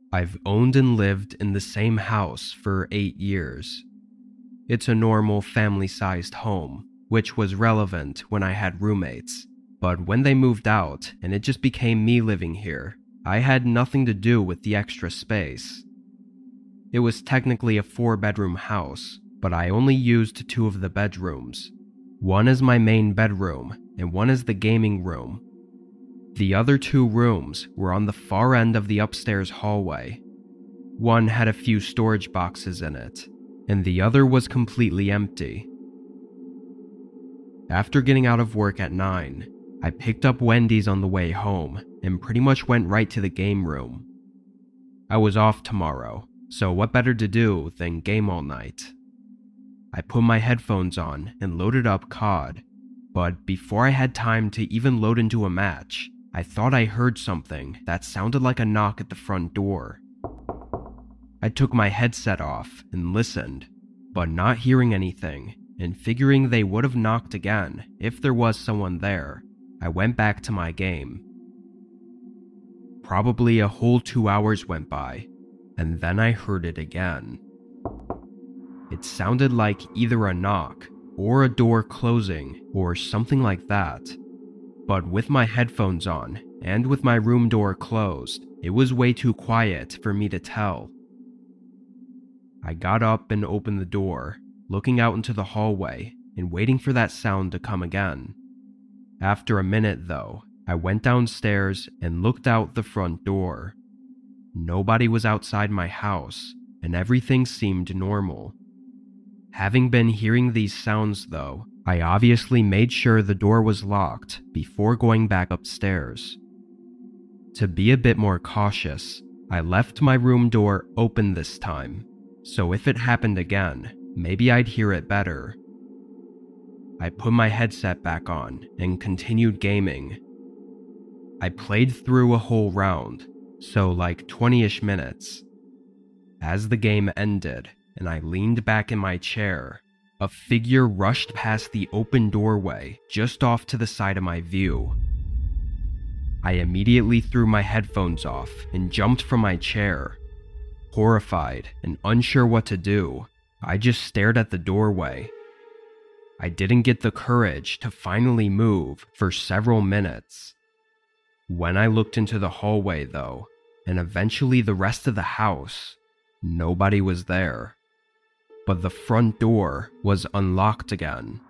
I've owned and lived in the same house for 8 years. It's a normal family-sized home, which was relevant when I had roommates. But when they moved out and it just became me living here, I had nothing to do with the extra space. It was technically a 4-bedroom house, but I only used 2 of the bedrooms. One is my main bedroom, and one is the gaming room. The other 2 rooms were on the far end of the upstairs hallway. One had a few storage boxes in it, and the other was completely empty. After getting out of work at 9, I picked up Wendy's on the way home and pretty much went right to the game room. I was off tomorrow, so what better to do than game all night? I put my headphones on and loaded up COD, but before I had time to even load into a match, I thought I heard something that sounded like a knock at the front door. I took my headset off and listened, but not hearing anything and figuring they would have knocked again if there was someone there, I went back to my game. Probably a whole 2 hours went by, and then I heard it again. It sounded like either a knock or a door closing or something like that. But with my headphones on and with my room door closed, it was way too quiet for me to tell. I got up and opened the door, looking out into the hallway and waiting for that sound to come again. After a minute though, I went downstairs and looked out the front door. Nobody was outside my house, and everything seemed normal. Having been hearing these sounds though, I obviously made sure the door was locked before going back upstairs. To be a bit more cautious, I left my room door open this time, so if it happened again, maybe I'd hear it better. I put my headset back on and continued gaming. I played through a whole round, so like 20-ish minutes. As the game ended and I leaned back in my chair, a figure rushed past the open doorway just off to the side of my view. I immediately threw my headphones off and jumped from my chair. Horrified and unsure what to do, I just stared at the doorway. I didn't get the courage to finally move for several minutes. When I looked into the hallway though, and eventually the rest of the house, nobody was there. But the front door was unlocked again.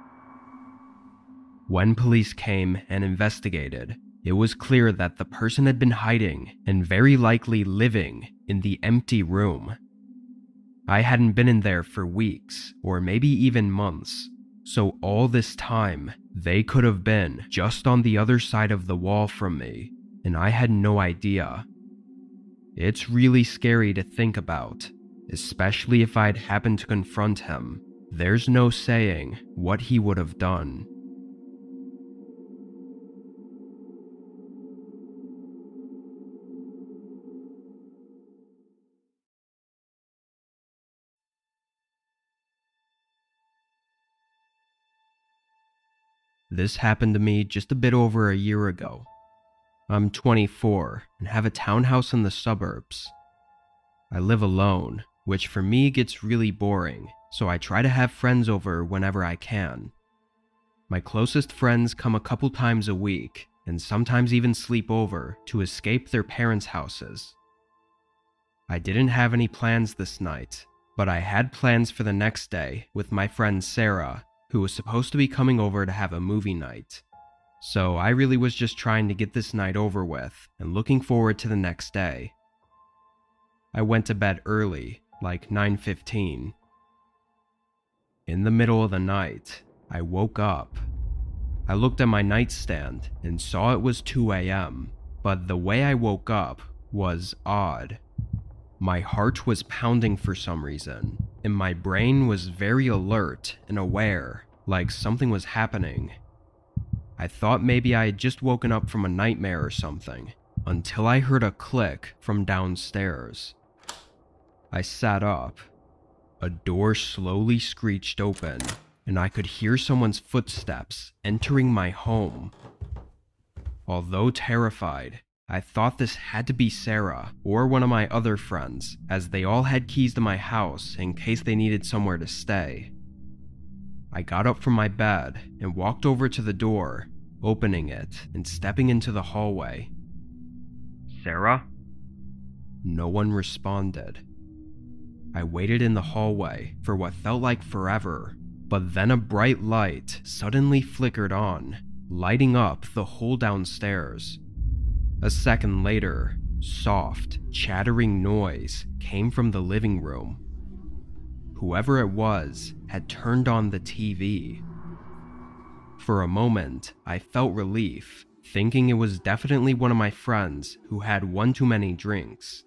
When police came and investigated, it was clear that the person had been hiding and very likely living in the empty room. I hadn't been in there for weeks or maybe even months, so all this time they could have been just on the other side of the wall from me, and I had no idea. It's really scary to think about, especially if I'd happened to confront him. There's no saying what he would have done. This happened to me just a bit over a year ago. I'm 24 and have a townhouse in the suburbs. I live alone, which for me gets really boring, so I try to have friends over whenever I can. My closest friends come a couple times a week, and sometimes even sleep over to escape their parents' houses. I didn't have any plans this night, but I had plans for the next day with my friend Sarah, who was supposed to be coming over to have a movie night. So I really was just trying to get this night over with and looking forward to the next day. I went to bed early, like 9:15. In the middle of the night, I woke up. I looked at my nightstand and saw it was 2 a.m., but the way I woke up was odd. My heart was pounding for some reason, and my brain was very alert and aware, like something was happening. I thought maybe I had just woken up from a nightmare or something, until I heard a click from downstairs. I sat up. A door slowly screeched open, and I could hear someone's footsteps entering my home. Although terrified, I thought this had to be Sarah or one of my other friends, as they all had keys to my house in case they needed somewhere to stay. I got up from my bed and walked over to the door, opening it and stepping into the hallway. "Sarah?" No one responded. I waited in the hallway for what felt like forever, but then a bright light suddenly flickered on, lighting up the whole downstairs. A second later, soft, chattering noise came from the living room. Whoever it was had turned on the TV. For a moment, I felt relief, thinking it was definitely one of my friends who had one too many drinks.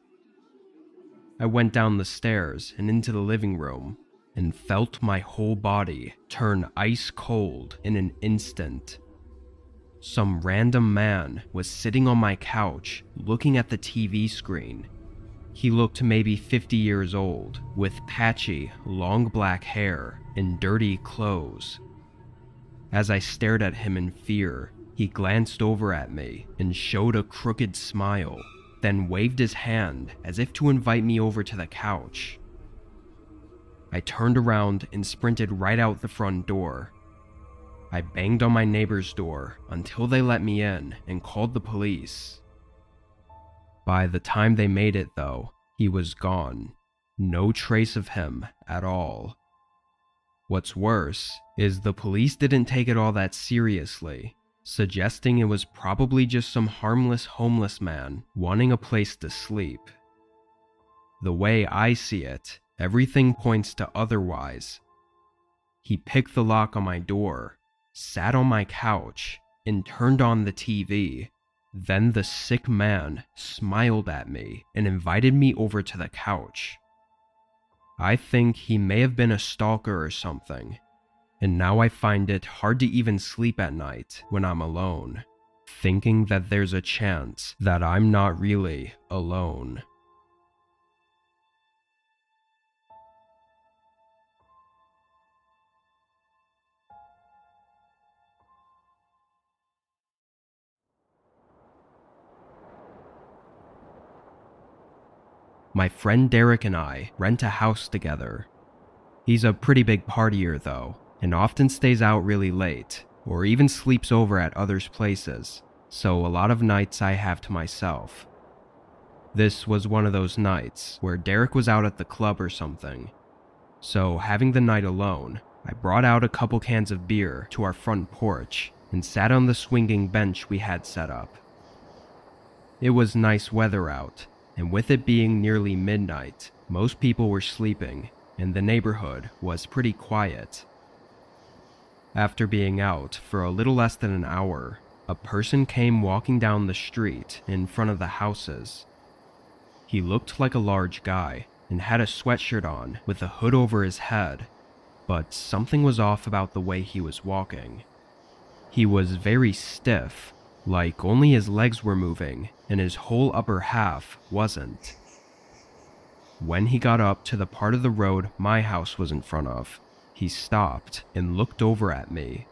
I went down the stairs and into the living room, and felt my whole body turn ice cold in an instant. Some random man was sitting on my couch looking at the TV screen. He looked maybe 50 years old, with patchy, long black hair and dirty clothes. As I stared at him in fear, he glanced over at me and showed a crooked smile, then waved his hand as if to invite me over to the couch. I turned around and sprinted right out the front door. I banged on my neighbor's door until they let me in and called the police. By the time they made it, though, he was gone. No trace of him at all. What's worse is the police didn't take it all that seriously, suggesting it was probably just some harmless homeless man wanting a place to sleep. The way I see it, everything points to otherwise. He picked the lock on my door, sat on my couch, and turned on the TV. Then the sick man smiled at me and invited me over to the couch. I think he may have been a stalker or something, and now I find it hard to even sleep at night when I'm alone, thinking that there's a chance that I'm not really alone. My friend Derek and I rent a house together. He's a pretty big partier though, and often stays out really late, or even sleeps over at others' places, so a lot of nights I have to myself. This was one of those nights where Derek was out at the club or something, so having the night alone, I brought out a couple cans of beer to our front porch and sat on the swinging bench we had set up. It was nice weather out, and with it being nearly midnight, most people were sleeping, and the neighborhood was pretty quiet. After being out for a little less than an hour, a person came walking down the street in front of the houses. He looked like a large guy and had a sweatshirt on with a hood over his head, but something was off about the way he was walking. He was very stiff, like only his legs were moving and his whole upper half wasn't. When he got up to the part of the road my house was in front of, he stopped and looked over at me.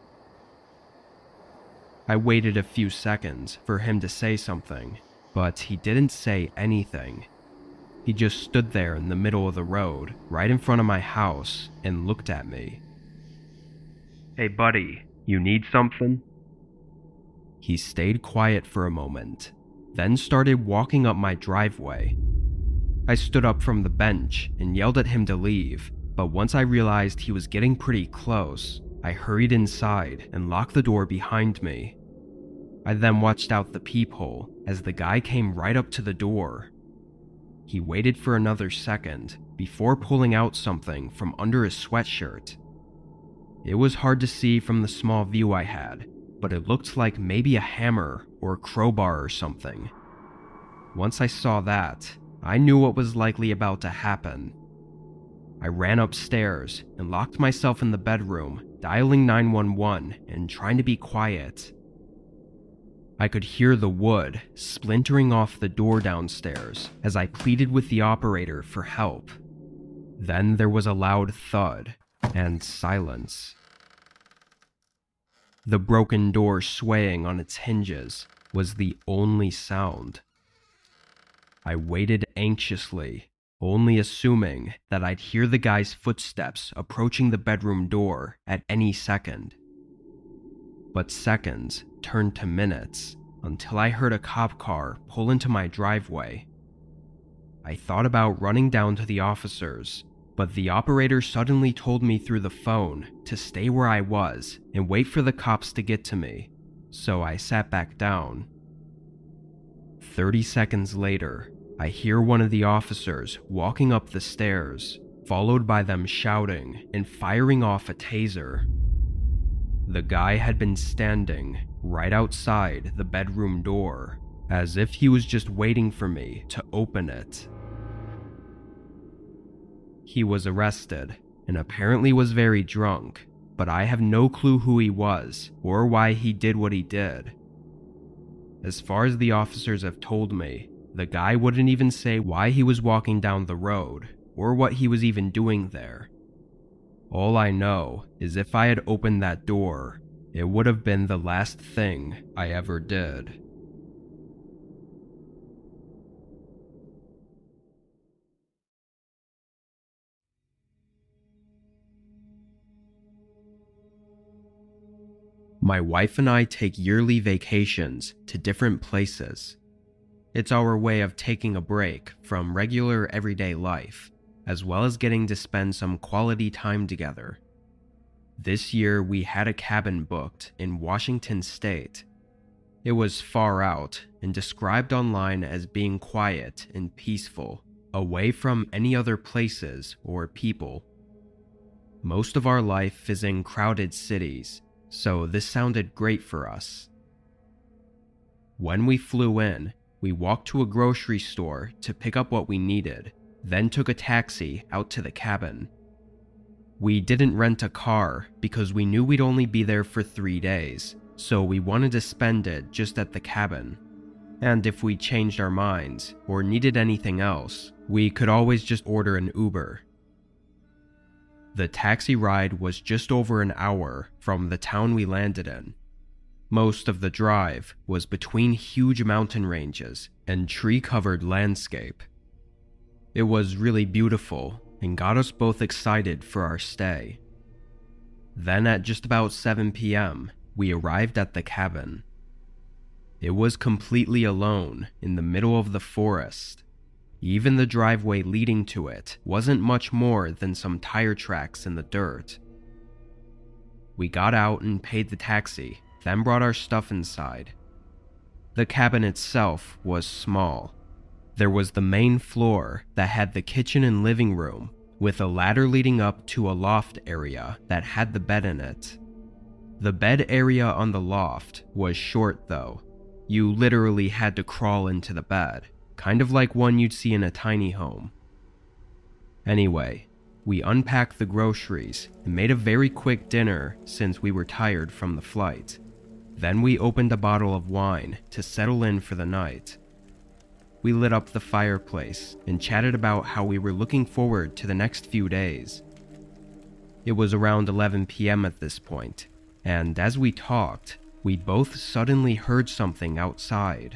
I waited a few seconds for him to say something, but he didn't say anything. He just stood there in the middle of the road, right in front of my house, and looked at me. "Hey buddy, you need something?" He stayed quiet for a moment, then started walking up my driveway. I stood up from the bench and yelled at him to leave, but once I realized he was getting pretty close, I hurried inside and locked the door behind me. I then watched out the peephole as the guy came right up to the door. He waited for another second before pulling out something from under his sweatshirt. It was hard to see from the small view I had, but it looked like maybe a hammer or a crowbar or something. Once I saw that, I knew what was likely about to happen. I ran upstairs and locked myself in the bedroom, dialing 911 and trying to be quiet. I could hear the wood splintering off the door downstairs as I pleaded with the operator for help. Then there was a loud thud and silence. The broken door swaying on its hinges, was the only sound. I waited anxiously, only assuming that I'd hear the guy's footsteps approaching the bedroom door at any second. But seconds turned to minutes until I heard a cop car pull into my driveway. I thought about running down to the officers, but the operator suddenly told me through the phone to stay where I was and wait for the cops to get to me, so I sat back down. 30 seconds later, I hear one of the officers walking up the stairs, followed by them shouting and firing off a taser. The guy had been standing right outside the bedroom door, as if he was just waiting for me to open it. He was arrested and apparently was very drunk, but I have no clue who he was or why he did what he did. As far as the officers have told me, the guy wouldn't even say why he was walking down the road or what he was even doing there. All I know is if I had opened that door, it would have been the last thing I ever did. My wife and I take yearly vacations to different places. It's our way of taking a break from regular everyday life, as well as getting to spend some quality time together. This year we had a cabin booked in Washington State. It was far out and described online as being quiet and peaceful, away from any other places or people. Most of our life is in crowded cities, so this sounded great for us. When we flew in, we walked to a grocery store to pick up what we needed, then took a taxi out to the cabin. We didn't rent a car because we knew we'd only be there for 3 days, so we wanted to spend it just at the cabin. And if we changed our minds or needed anything else, we could always just order an Uber. The taxi ride was just over an hour from the town we landed in. Most of the drive was between huge mountain ranges and tree-covered landscape. It was really beautiful and got us both excited for our stay. Then at just about 7 p.m., we arrived at the cabin. It was completely alone in the middle of the forest. Even the driveway leading to it wasn't much more than some tire tracks in the dirt. We got out and paid the taxi, then brought our stuff inside. The cabin itself was small. There was the main floor that had the kitchen and living room, with a ladder leading up to a loft area that had the bed in it. The bed area on the loft was short though. You literally had to crawl into the bed, kind of like one you'd see in a tiny home. Anyway, we unpacked the groceries and made a very quick dinner since we were tired from the flight. Then we opened a bottle of wine to settle in for the night. We lit up the fireplace and chatted about how we were looking forward to the next few days. It was around 11 p.m. at this point, and as we talked, we both suddenly heard something outside.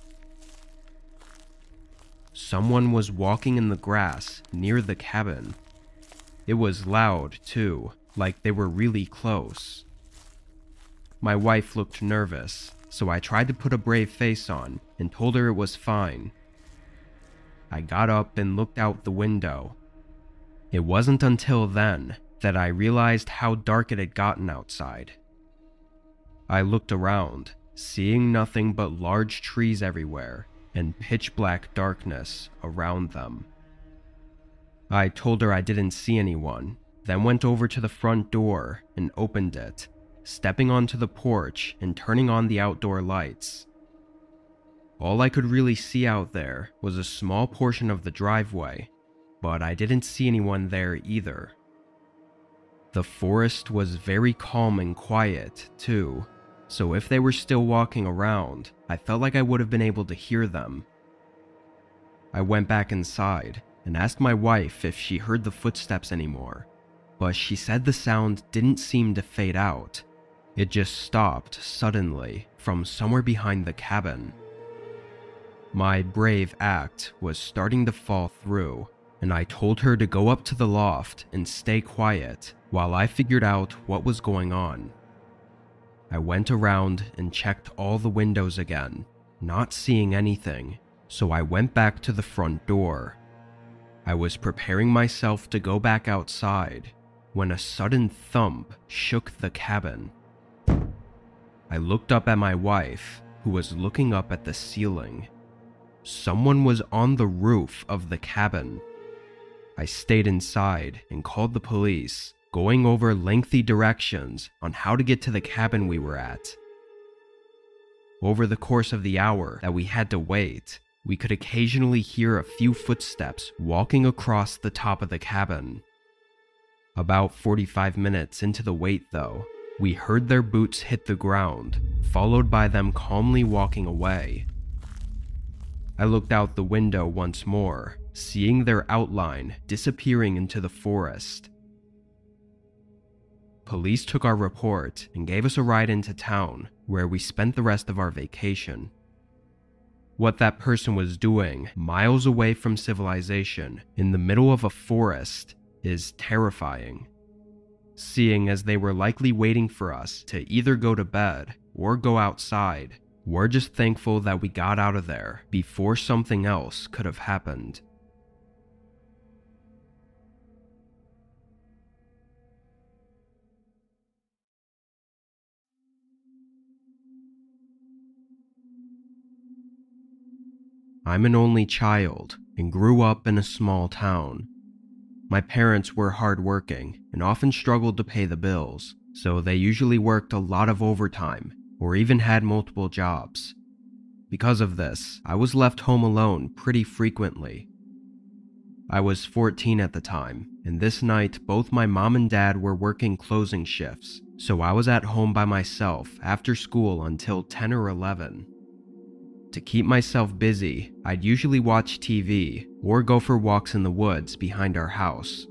Someone was walking in the grass near the cabin. It was loud, too, like they were really close. My wife looked nervous, so I tried to put a brave face on and told her it was fine. I got up and looked out the window. It wasn't until then that I realized how dark it had gotten outside. I looked around, seeing nothing but large trees everywhere and pitch-black darkness around them. I told her I didn't see anyone, then went over to the front door and opened it, stepping onto the porch and turning on the outdoor lights. All I could really see out there was a small portion of the driveway, but I didn't see anyone there either. The forest was very calm and quiet, too, so if they were still walking around, I felt like I would have been able to hear them. I went back inside and asked my wife if she heard the footsteps anymore, but she said the sound didn't seem to fade out. It just stopped suddenly from somewhere behind the cabin. My brave act was starting to fall through, and I told her to go up to the loft and stay quiet while I figured out what was going on. I went around and checked all the windows again, not seeing anything, so I went back to the front door. I was preparing myself to go back outside when a sudden thump shook the cabin. I looked up at my wife, who was looking up at the ceiling. Someone was on the roof of the cabin. I stayed inside and called the police, going over lengthy directions on how to get to the cabin we were at. Over the course of the hour that we had to wait, we could occasionally hear a few footsteps walking across the top of the cabin. About 45 minutes into the wait, though, we heard their boots hit the ground, followed by them calmly walking away. I looked out the window once more, seeing their outline disappearing into the forest. Police took our report and gave us a ride into town, where we spent the rest of our vacation. What that person was doing miles away from civilization in the middle of a forest is terrifying. Seeing as they were likely waiting for us to either go to bed or go outside, we're just thankful that we got out of there before something else could have happened. I'm an only child and grew up in a small town. My parents were hardworking and often struggled to pay the bills, so they usually worked a lot of overtime or even had multiple jobs. Because of this, I was left home alone pretty frequently. I was 14 at the time, and this night both my mom and dad were working closing shifts, so I was at home by myself after school until 10 or 11. To keep myself busy, I'd usually watch TV or go for walks in the woods behind our house.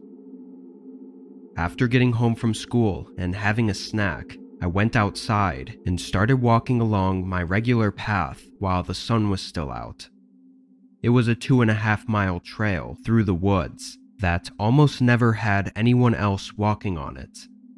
After getting home from school and having a snack, I went outside and started walking along my regular path while the sun was still out. It was a 2.5-mile trail through the woods that almost never had anyone else walking on it.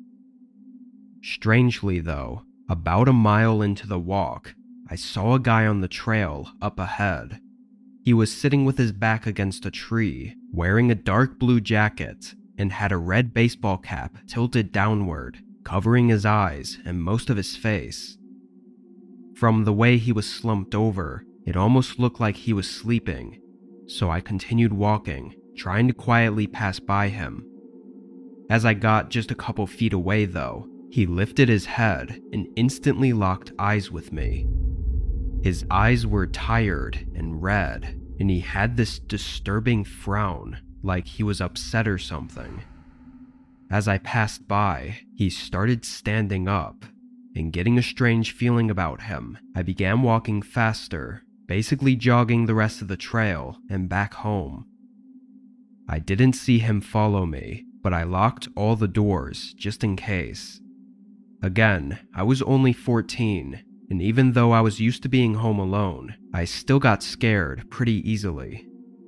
Strangely though, about a mile into the walk, I saw a guy on the trail up ahead. He was sitting with his back against a tree, wearing a dark blue jacket, and had a red baseball cap tilted downward, covering his eyes and most of his face. From the way he was slumped over, it almost looked like he was sleeping, so I continued walking, trying to quietly pass by him. As I got just a couple feet away though, he lifted his head and instantly locked eyes with me. His eyes were tired and red, and he had this disturbing frown, like he was upset or something. As I passed by, he started standing up, and getting a strange feeling about him, I began walking faster, basically jogging the rest of the trail and back home. I didn't see him follow me, but I locked all the doors just in case. Again, I was only 14, and even though I was used to being home alone, I still got scared pretty easily.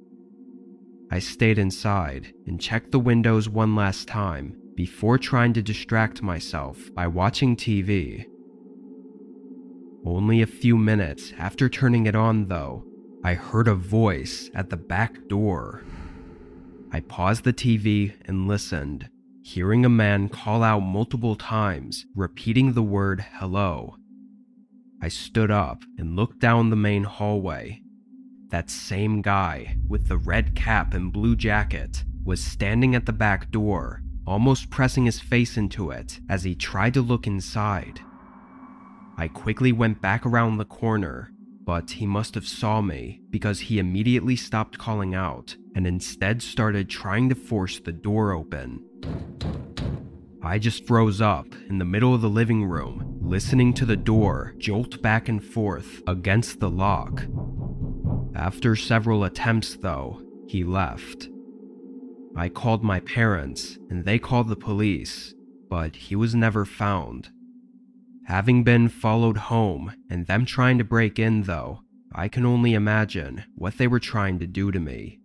I stayed inside and checked the windows one last time before trying to distract myself by watching TV. Only a few minutes after turning it on though, I heard a voice at the back door. I paused the TV and listened, hearing a man call out multiple times, repeating the word hello. I stood up and looked down the main hallway. That same guy with the red cap and blue jacket was standing at the back door, almost pressing his face into it as he tried to look inside. I quickly went back around the corner, but he must have saw me because he immediately stopped calling out and instead started trying to force the door open. I just froze up in the middle of the living room, listening to the door jolt back and forth against the lock. After several attempts though, he left. I called my parents and they called the police, but he was never found. Having been followed home and them trying to break in though, I can only imagine what they were trying to do to me.